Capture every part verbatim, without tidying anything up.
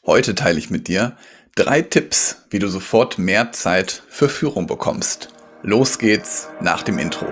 Heute teile ich mit dir drei Tipps, wie du sofort mehr Zeit für Führung bekommst. Los geht's nach dem Intro.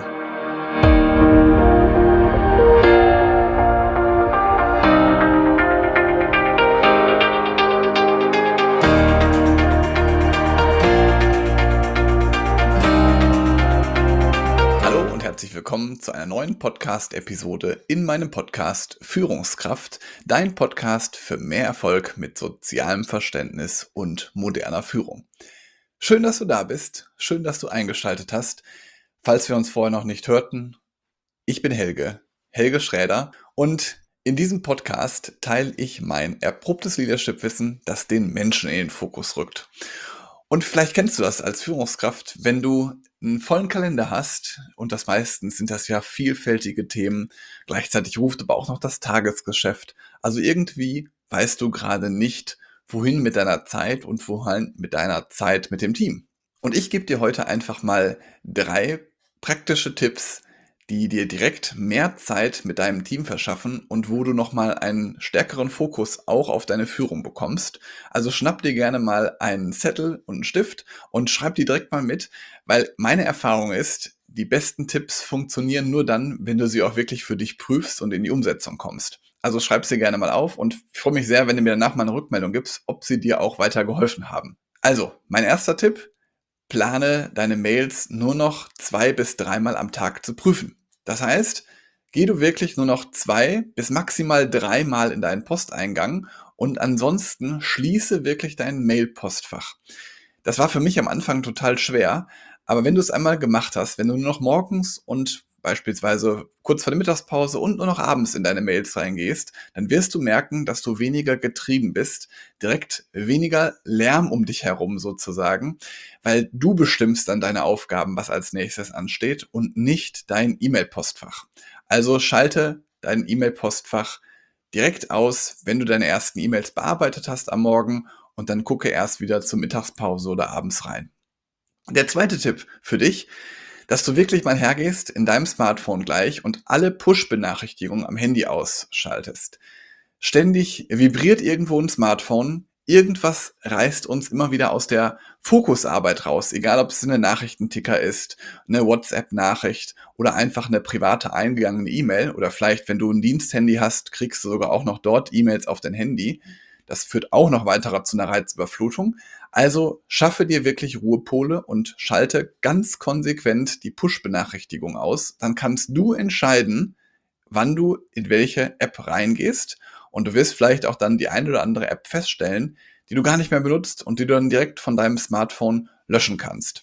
Hallo und herzlich willkommen zu einer neuen Podcast-Episode in meinem Podcast Führungskraft, dein Podcast für mehr Erfolg mit sozialem Verständnis und moderner Führung. Schön, dass du da bist, schön, dass du eingeschaltet hast. Falls wir uns vorher noch nicht hörten, ich bin Helge, Helge Schräder, und in diesem Podcast teile ich mein erprobtes Leadership-Wissen, das den Menschen in den Fokus rückt. Und vielleicht kennst du das als Führungskraft, wenn du einen vollen Kalender hast, und das meistens sind das ja vielfältige Themen, gleichzeitig ruft aber auch noch das Tagesgeschäft. Also irgendwie weißt du gerade nicht, wohin mit deiner Zeit und wohin mit deiner Zeit mit dem Team. Und ich gebe dir heute einfach mal drei praktische Tipps, die dir direkt mehr Zeit mit deinem Team verschaffen und wo du nochmal einen stärkeren Fokus auch auf deine Führung bekommst. Also schnapp dir gerne mal einen Zettel und einen Stift und schreib die direkt mal mit, weil meine Erfahrung ist, die besten Tipps funktionieren nur dann, wenn du sie auch wirklich für dich prüfst und in die Umsetzung kommst. Also schreib sie gerne mal auf und ich freue mich sehr, wenn du mir danach mal eine Rückmeldung gibst, ob sie dir auch weiter geholfen haben. Also, mein erster Tipp: Plane deine Mails nur noch zwei bis dreimal am Tag zu prüfen. Das heißt, geh du wirklich nur noch zwei bis maximal dreimal in deinen Posteingang und ansonsten schließe wirklich dein Mail-Postfach. Das war für mich am Anfang total schwer, aber wenn du es einmal gemacht hast, wenn du nur noch morgens und beispielsweise kurz vor der Mittagspause und nur noch abends in deine Mails reingehst, dann wirst du merken, dass du weniger getrieben bist, direkt weniger Lärm um dich herum sozusagen, weil du bestimmst dann deine Aufgaben, was als nächstes ansteht und nicht dein E-Mail-Postfach. Also schalte dein E-Mail-Postfach direkt aus, wenn du deine ersten E-Mails bearbeitet hast am Morgen, und dann gucke erst wieder zur Mittagspause oder abends rein. Der zweite Tipp für dich: dass du wirklich mal hergehst in deinem Smartphone gleich und alle Push-Benachrichtigungen am Handy ausschaltest. Ständig vibriert irgendwo ein Smartphone, irgendwas reißt uns immer wieder aus der Fokusarbeit raus, egal ob es eine Nachrichtenticker ist, eine WhatsApp-Nachricht oder einfach eine private eingegangene E-Mail, oder vielleicht, wenn du ein Diensthandy hast, kriegst du sogar auch noch dort E-Mails auf dein Handy. Das führt auch noch weiter zu einer Reizüberflutung. Also schaffe dir wirklich Ruhepole und schalte ganz konsequent die Push-Benachrichtigung aus. Dann kannst du entscheiden, wann du in welche App reingehst. Und du wirst vielleicht auch dann die eine oder andere App feststellen, die du gar nicht mehr benutzt und die du dann direkt von deinem Smartphone löschen kannst.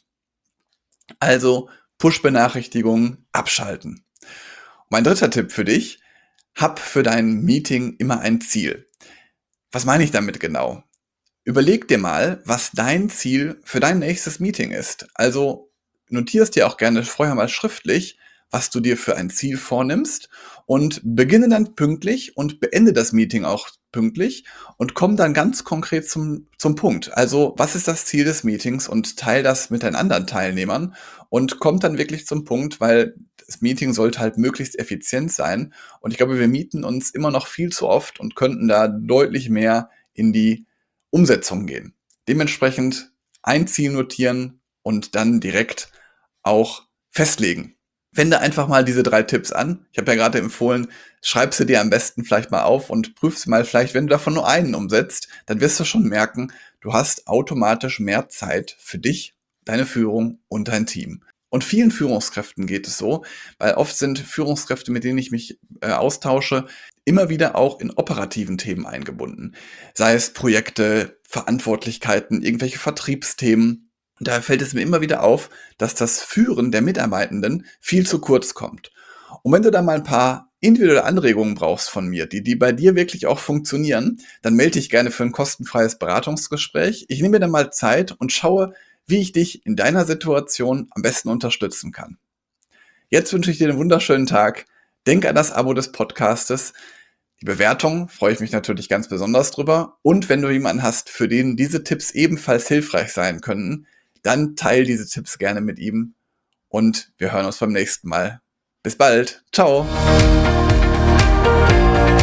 Also Push-Benachrichtigungen abschalten. Mein dritter Tipp für dich: Hab für dein Meeting immer ein Ziel. Was meine ich damit genau? Überleg dir mal, was dein Ziel für dein nächstes Meeting ist. Also notierst dir auch gerne vorher mal schriftlich, was du dir für ein Ziel vornimmst, und beginne dann pünktlich und beende das Meeting auch pünktlich und komm dann ganz konkret zum, zum Punkt. Also was ist das Ziel des Meetings, und teil das mit deinen anderen Teilnehmern und komm dann wirklich zum Punkt, weil das Meeting sollte halt möglichst effizient sein, und ich glaube, wir mieten uns immer noch viel zu oft und könnten da deutlich mehr in die Umsetzung gehen. Dementsprechend ein Ziel notieren und dann direkt auch festlegen. Wende einfach mal diese drei Tipps an. Ich habe ja gerade empfohlen, schreib sie dir am besten vielleicht mal auf und prüf sie mal. Vielleicht, wenn du davon nur einen umsetzt, dann wirst du schon merken, du hast automatisch mehr Zeit für dich, deine Führung und dein Team. Und vielen Führungskräften geht es so, weil oft sind Führungskräfte, mit denen ich mich äh, austausche, immer wieder auch in operativen Themen eingebunden. Sei es Projekte, Verantwortlichkeiten, irgendwelche Vertriebsthemen. Da fällt es mir immer wieder auf, dass das Führen der Mitarbeitenden viel zu kurz kommt. Und wenn du da mal ein paar individuelle Anregungen brauchst von mir, die, die bei dir wirklich auch funktionieren, dann melde dich gerne für ein kostenfreies Beratungsgespräch. Ich nehme mir dann mal Zeit und schaue, wie ich dich in deiner Situation am besten unterstützen kann. Jetzt wünsche ich dir einen wunderschönen Tag. Denk an das Abo des Podcastes. Die Bewertung freue ich mich natürlich ganz besonders drüber. Und wenn du jemanden hast, für den diese Tipps ebenfalls hilfreich sein könnten, dann teile diese Tipps gerne mit ihm. Und wir hören uns beim nächsten Mal. Bis bald. Ciao.